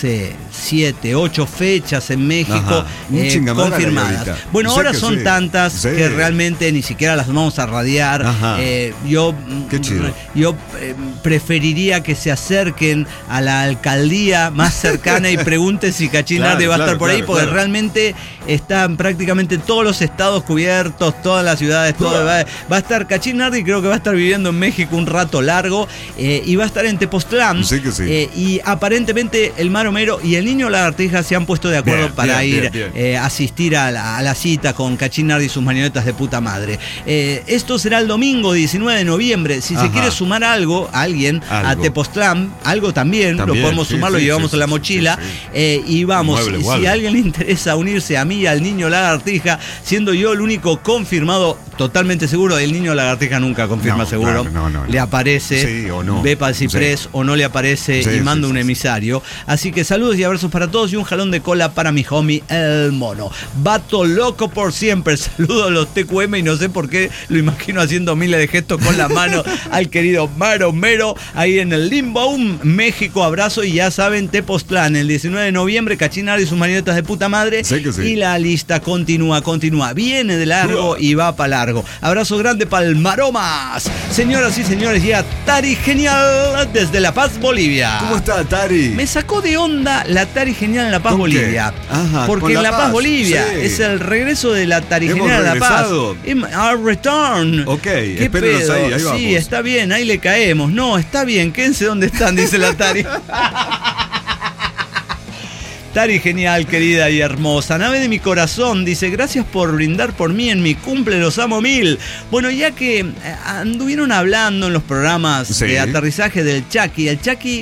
7, 8 fechas en México confirmadas. Ahora son tantas que realmente ni siquiera las vamos a radiar. Yo preferiría que se acerquen a la alcaldía más cercana y pregunten si Cachín Nardi va a estar por ahí, porque realmente están prácticamente todos los estados cubiertos, todas las ciudades, va a estar Cachín Nardi, creo que va a estar viviendo en México un rato largo y va a estar en Tepoztlán. Y aparentemente el Maromero y el Niño Lagartija se han puesto de acuerdo para ir a asistir a la cita con Cachín Nardi y sus marionetas de puta madre. Esto será el domingo 19 de noviembre. Si se quiere sumar alguien a Tepoztlán, algo también lo podemos sumar, lo llevamos en la mochila y vamos. Si a alguien le interesa unirse a mí y al Niño Lagartija, siendo yo el único confirmado, totalmente seguro, el Niño Lagartija nunca confirma seguro. Le aparece, ve para el ciprés o no le aparece y manda un emisario. Así que saludos y abrazos para todos y un jalón de cola para mi homie el mono. Vato loco por siempre. Saludos a los TQM y no sé por qué lo imagino haciendo miles de gestos con la mano al querido Maromero ahí en el limbo, aún México. Abrazo y ya saben, Tepoztlán el 19 de noviembre, Cachín Nardi y sus marionetas de puta madre. Y la lista continúa. Viene de largo y va para largo. Abrazo grande para el Maromas. Señoras y señores, ya Tari Genial desde La Paz, Bolivia. ¿Cómo está, Tari? Me sacó de onda la Tari Genial en La Paz, Bolivia. Porque en La Paz, Bolivia es el regreso de la Tari Genial en La Paz. Our return. Espérenos ahí vamos. Sí, está bien, ahí le caemos. No, está bien, quédense donde están, dice la Tari. Tari Genial, querida y hermosa. Nave de mi corazón dice, gracias por brindar por mí en mi cumple, los amo mil. Bueno, ya que anduvieron hablando en los programas de aterrizaje del Chucky, el Chucky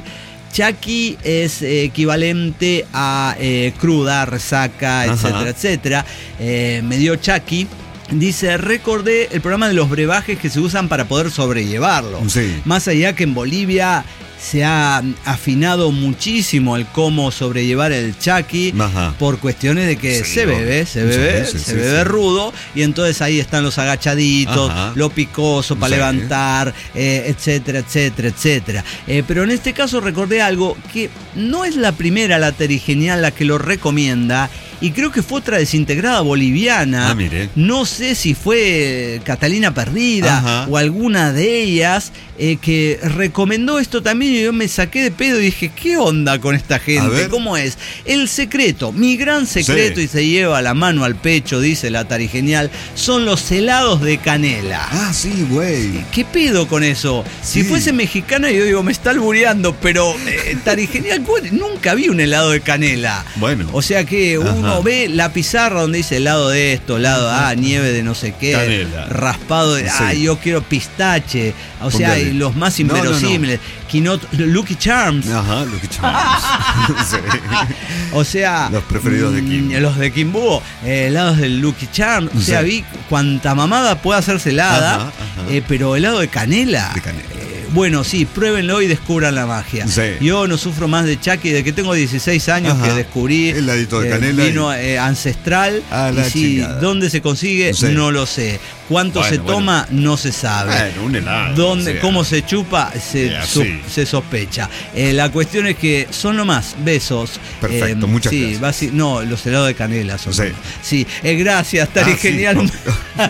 Chaki es equivalente a cruda, resaca, etcétera, etcétera. Me dio Chaki. Dice, recordé el programa de los brebajes que se usan para poder sobrellevarlo. Sí. Más allá que en Bolivia se ha afinado muchísimo el cómo sobrellevar el chaki. Ajá. Por cuestiones de que Sí, se bebe rudo, y entonces ahí están los agachaditos, ajá, lo picoso para levantar, etcétera, etcétera, etcétera. Pero en este caso recordé algo que no es la primera la Tarigenial la que lo recomienda, y creo que fue otra desintegrada boliviana. Mire. No sé si fue Catalina Perdida, ajá, o alguna de ellas, que recomendó esto también, y yo me saqué de pedo y dije, ¿qué onda con esta gente? ¿Cómo es? El secreto, mi gran secreto, sí, y se lleva la mano al pecho, dice la Tarigenial, son los helados de canela. Ah, sí, güey. ¿Qué pedo con eso? Sí. Si fuese mexicana, yo digo, me está albureando, pero Tarigenial, nunca vi un helado de canela. Bueno. O sea que uno ve la pizarra donde dice helado de esto, helado nieve de no sé qué, canela, raspado de, sí, yo quiero pistache. O sea, póngale, y los más inverosímiles. Lucky Charms. Ajá, Lucky Charms. Sí. O sea, los preferidos de Kim. Los de Kimbo, helados del Lucky Charms. O sea, vi cuánta mamada puede hacerse helada, ajá. Pero helado de canela. De canela. Bueno, sí, pruébenlo y descubran la magia. Sí. Yo no sufro más de Chaki desde que tengo 16 años, que descubrí el heladito de canela. Vino ancestral. Y sí, ¿dónde se consigue? Sí. No lo sé. ¿Cuánto se toma? No se sabe. Bueno, un helado. ¿Cómo se chupa? Se sospecha. La cuestión es que son nomás besos. Perfecto, muchas gracias. No, los helados de canela son. Sí. Sí, gracias, Tarigenial. Sí.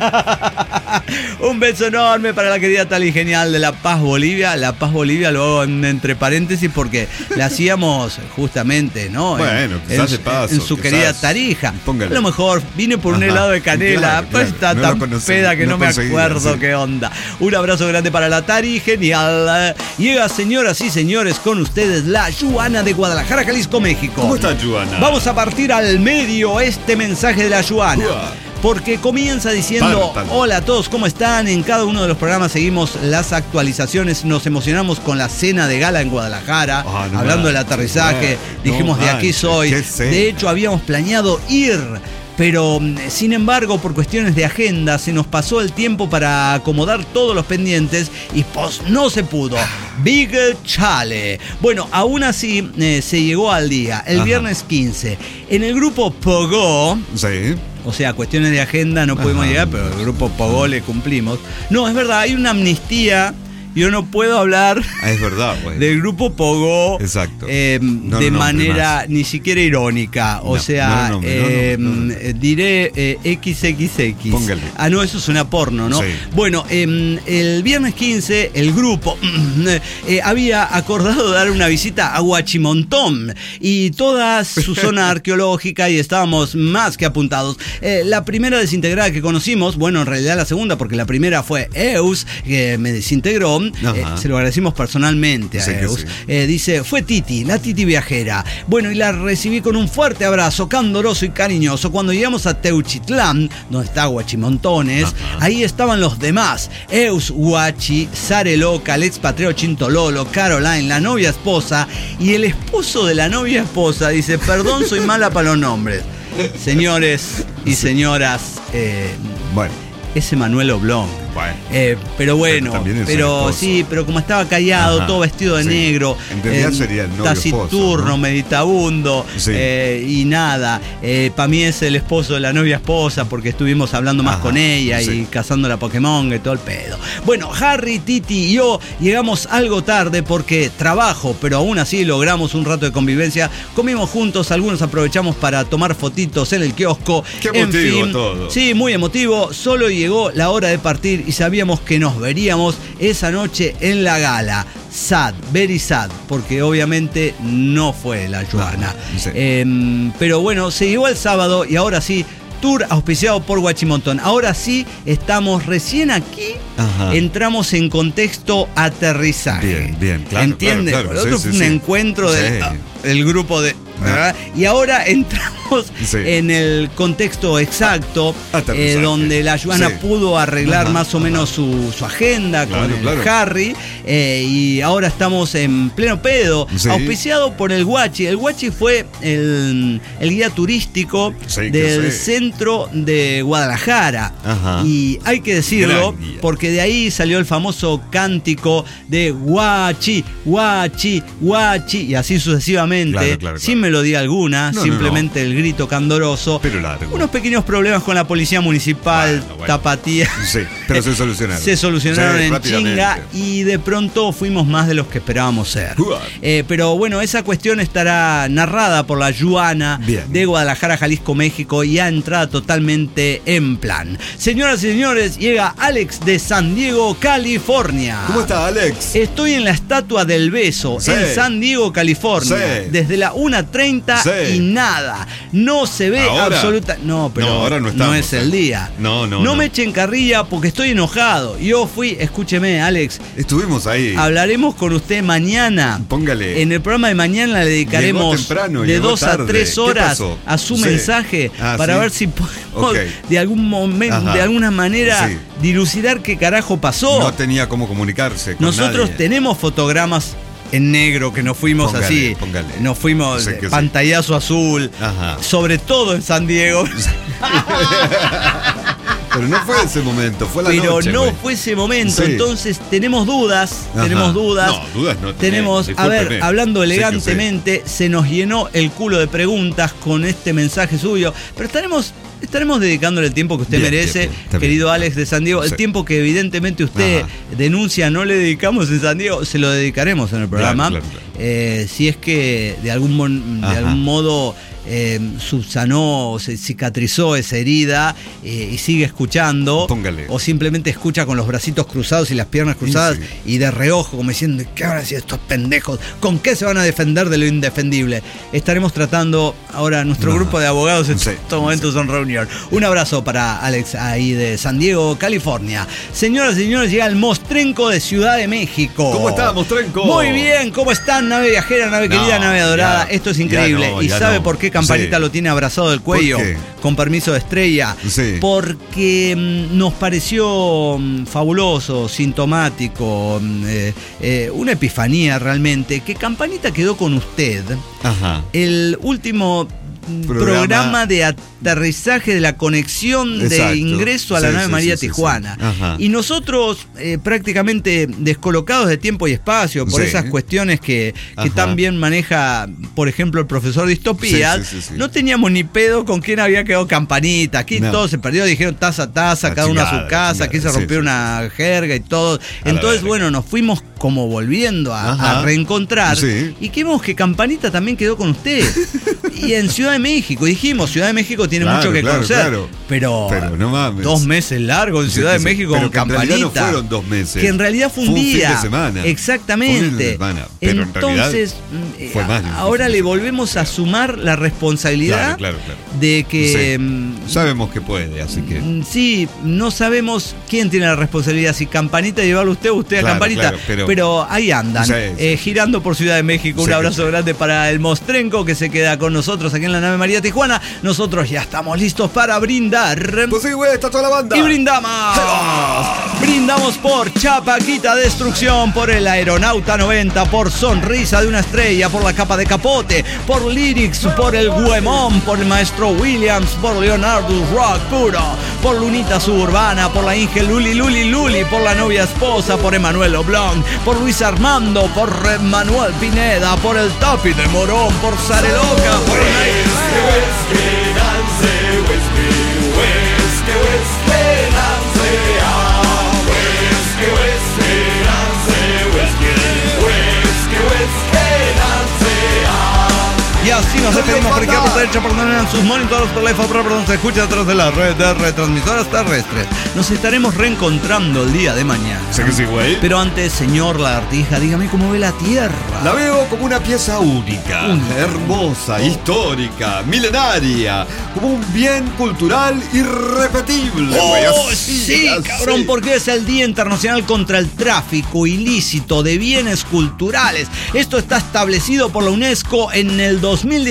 Un beso enorme para la querida Tarigenial de La Paz, Bolivia. La Paz, Bolivia lo hago entre paréntesis porque la hacíamos justamente, ¿no? Bueno, quizás de paso. En su querida Tarija. Póngale. A lo mejor vine por un helado de canela, pues está no tan peda que no me acuerdo qué onda. Un abrazo grande para la Tarigenial. Llega, señoras y señores, con ustedes la Yuana de Guadalajara, Jalisco, México. ¿Cómo está, Yuana? Vamos a partir al medio este mensaje de la Yuana. Porque comienza diciendo, hola a todos, ¿cómo están? En cada uno de los programas seguimos las actualizaciones, nos emocionamos con la cena de gala en Guadalajara, hablando del aterrizaje, dijimos, de aquí soy. De hecho, habíamos planeado ir, pero sin embargo, por cuestiones de agenda, se nos pasó el tiempo para acomodar todos los pendientes y pues no se pudo. Big chale. Bueno, aún así se llegó al día, el viernes 15. En el grupo Pogo... Sí. O sea, cuestiones de agenda no pudimos llegar, pero el grupo Pogo le cumplimos. No, es verdad, hay una amnistía. Yo no puedo hablar es verdad, güey, del grupo Pogo. Exacto. De manera ni siquiera irónica. O sea, diré XXX. Póngale. No, eso suena porno, ¿no? Sí. Bueno, el viernes 15 el grupo había acordado dar una visita a Huachimontón y toda su zona arqueológica, y estábamos más que apuntados. La primera desintegrada que conocimos, bueno, en realidad la segunda, porque la primera fue Eus, que me desintegró. Se lo agradecimos personalmente a Eus. Dice, fue Titi, la Titi viajera. Bueno, y la recibí con un fuerte abrazo, candoroso y cariñoso. Cuando llegamos a Teuchitlán, donde está Huachimontones, ahí estaban los demás. Eus, Huachi, Sare Loca, el expatriado Chintololo, Caroline, la novia esposa, y el esposo de la novia esposa. Dice, perdón, soy mala para los nombres. Señores y señoras, bueno, ese Manuel Oblong. Pero bueno, pero sí, pero como estaba callado, todo vestido de negro, sería el novio taciturno, esposo, ¿no? meditabundo, y nada, para mí es el esposo de la novia esposa, porque estuvimos hablando más con ella y cazando la Pokémon y todo el pedo. Bueno, Harry, Titi y yo llegamos algo tarde porque trabajo, pero aún así logramos un rato de convivencia, comimos juntos, algunos aprovechamos para tomar fotitos en el kiosco. Qué emotivo todo. Sí, muy emotivo. Solo llegó la hora de partir y sabíamos que nos veríamos esa noche en la gala. Sad, very sad, porque obviamente no fue la Yuana. Pero bueno, se llegó el sábado y ahora sí, tour auspiciado por Huachimontón. Ahora sí, estamos recién aquí, entramos en contexto aterrizaje. Bien, claro. ¿Entiendes? Claro, Otro fue un encuentro del grupo de... Y ahora entramos en el contexto exacto, donde la Joana pudo arreglar más o menos su agenda con Harry, y ahora estamos en pleno pedo, auspiciado por el Guachi. El Guachi fue el guía turístico del centro de Guadalajara. Y hay que decirlo, porque de ahí salió el famoso cántico de Guachi, Guachi, Guachi, y así sucesivamente, sin melodía alguna, simplemente el grito candoroso. Pero largo. Unos pequeños problemas con la policía municipal, tapatía. Sí, pero se solucionaron. Se solucionaron en chinga, y de pronto fuimos más de los que esperábamos ser. Pero bueno, esa cuestión estará narrada por la Joana de Guadalajara, Jalisco, México, y ha entrado totalmente en plan. Señoras y señores, llega Alex de San Diego, California. ¿Cómo está, Alex? Estoy en la Estatua del Beso, en San Diego, California, desde la 1:30 y nada. No se ve absoluta. No, pero ahora no es el día. No me echen carrilla porque estoy enojado. Yo fui, escúcheme, Alex. Estuvimos ahí. Hablaremos con usted mañana. Póngale. En el programa de mañana le dedicaremos de 2 a 3 horas a su mensaje para ver si podemos de algún momento, de alguna manera, dilucidar qué carajo pasó. No tenía cómo comunicarse con Nosotros tenemos fotogramas en negro que nos fuimos nos fuimos pantallazo azul, sobre todo en San Diego. Pero no fue ese momento, fue la noche. Pero no fue ese momento, entonces tenemos dudas. No, dudas no tenemos. A ver, hablando elegantemente, se nos llenó el culo de preguntas con este mensaje suyo, pero estaremos dedicándole el tiempo que usted merece, querido Alex de San Diego. El tiempo que evidentemente usted denuncia no le dedicamos en San Diego, se lo dedicaremos en el programa. Si es que de algún modo subsanó o se cicatrizó esa herida y sigue escuchando. O simplemente escucha con los bracitos cruzados y las piernas cruzadas y de reojo, como diciendo, ¿qué van a decir estos pendejos? ¿Con qué se van a defender de lo indefendible? Estaremos tratando ahora, nuestro grupo de abogados en estos momentos son reunión. Un abrazo para Alex ahí de San Diego, California. Señoras y señores, llega el Mostrenco de Ciudad de México. ¿Cómo está, Mostrenco? Muy bien, ¿cómo están, nave viajera, nave querida, nave adorada? Esto es increíble. ¿Y sabe por qué Campanita lo tiene abrazado del cuello? Con permiso de Estrella. Porque nos pareció fabuloso, sintomático, una epifanía realmente, que Campanita quedó con usted. El último programa de aterrizaje de la conexión de ingreso a la nave María Tijuana. Y nosotros prácticamente descolocados de tiempo y espacio por esas cuestiones que tan bien maneja, por ejemplo, el profesor Distopías, no teníamos ni pedo con quién había quedado Campanita. Aquí todo se perdió, dijeron taza a taza, cada uno a su casa, aquí se rompió una jerga y todo. Entonces, bueno, nos fuimos como volviendo a reencontrar y que vimos que Campanita también quedó con usted. Y en Ciudad de México, dijimos, Ciudad de México tiene mucho que conocer, pero no mames. 2 meses largos en Ciudad de México con Campanita. Que en realidad no fueron 2 meses. Que en realidad fue un día. Fin de semana. Exactamente. Pero entonces, fue más ahora le volvemos a sumar la responsabilidad de que... sabemos que puede, así que... Sí, no sabemos quién tiene la responsabilidad, si Campanita llevarlo usted o usted a Campanita, pero ahí andan, girando por Ciudad de México. Un abrazo grande para el Mostrenco que se queda con nosotros aquí en la nave María Tijuana. Nosotros ya estamos listos para brindar. Pues sí, güey, está toda la banda. Y brindamos. Brindamos por Chapaquita Destrucción, por el Aeronauta 90, por Sonrisa de una Estrella, por la capa de capote, por Lyrics, por el Guemón, por el Maestro Williams, por Leonardo Rock Puro, por Lunita Suburbana, por la Inge Luli, por la novia esposa, por Emanuel Oblong, por Luis Armando, por Manuel Pineda, por el Tapi de Morón, por Sareloca, por y así nos despedimos por aquí a por derecha, por donde en sus monitores, por la perdón, se escucha a través de la red de retransmisoras terrestres. Nos estaremos reencontrando el día de mañana. Sé que sí, güey. Pero antes, señor Lagartija, dígame cómo ve la Tierra. La veo como una pieza única, hermosa, histórica, milenaria, como un bien cultural irrepetible. Sí, cabrón, porque es el Día Internacional contra el Tráfico Ilícito de Bienes Culturales. Esto está establecido por la UNESCO en el 2019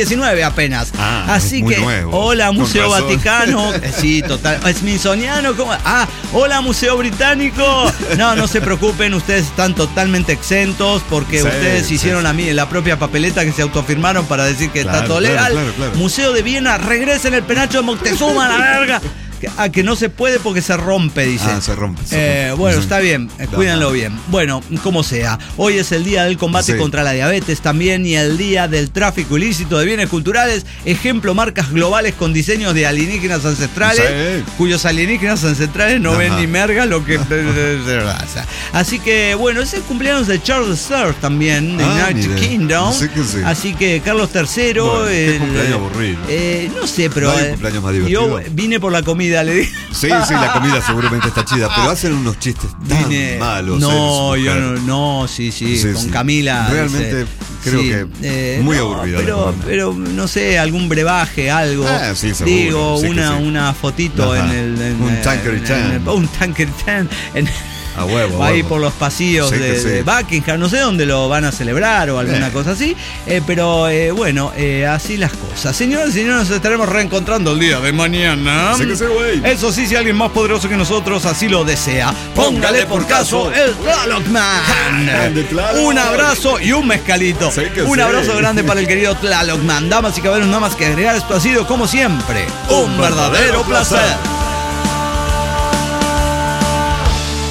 2019 apenas. Así muy que, nuevo. hola Museo Con razón. Vaticano. Sí, total. Smithsoniano, ¿cómo? Hola Museo Británico. No se preocupen, ustedes están totalmente exentos porque ustedes hicieron la propia papeleta que se autofirmaron para decir que está todo legal. Claro. Museo de Viena, regresen el penacho de Moctezuma a la verga. Que no se puede porque se rompe, dice. Se rompe. Bueno, está bien, cuídenlo bien. Bueno, como sea, hoy es el día del combate contra la diabetes también y el día del tráfico ilícito de bienes culturales. Ejemplo, marcas globales con diseños de alienígenas ancestrales, cuyos alienígenas ancestrales no ven ni merga lo que... Así que, bueno, es el cumpleaños de Charles III también, de United Kingdom. Así que Carlos III... Bueno, qué cumpleaños aburrido. No sé, pero... No hay cumpleaños más divertido. Yo vine por la comida. Le dije. Sí, la comida seguramente está chida, pero hacen unos chistes tan malos. Sí, con Camila. Realmente creo que muy aburrida. Pero no sé, algún brebaje, algo. Sí, seguro. Digo, una fotito en un Tanqueray Tan. Un Tanqueray Tan. A huevo. Va ahí por los pasillos de Buckingham, no sé dónde lo van a celebrar o alguna cosa así, pero bueno, así las cosas. Señoras y señores, nos estaremos reencontrando el día de mañana. Eso sí, si alguien más poderoso que nosotros así lo desea, póngale por caso el Tlaloc Man. Un abrazo y un mezcalito. Un abrazo grande para el querido Tlaloc Man. Damas y caballeros, nada más que agregar, esto ha sido como siempre un verdadero placer.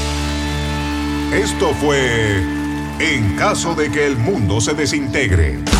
Esto fue En caso de que el mundo se desintegre.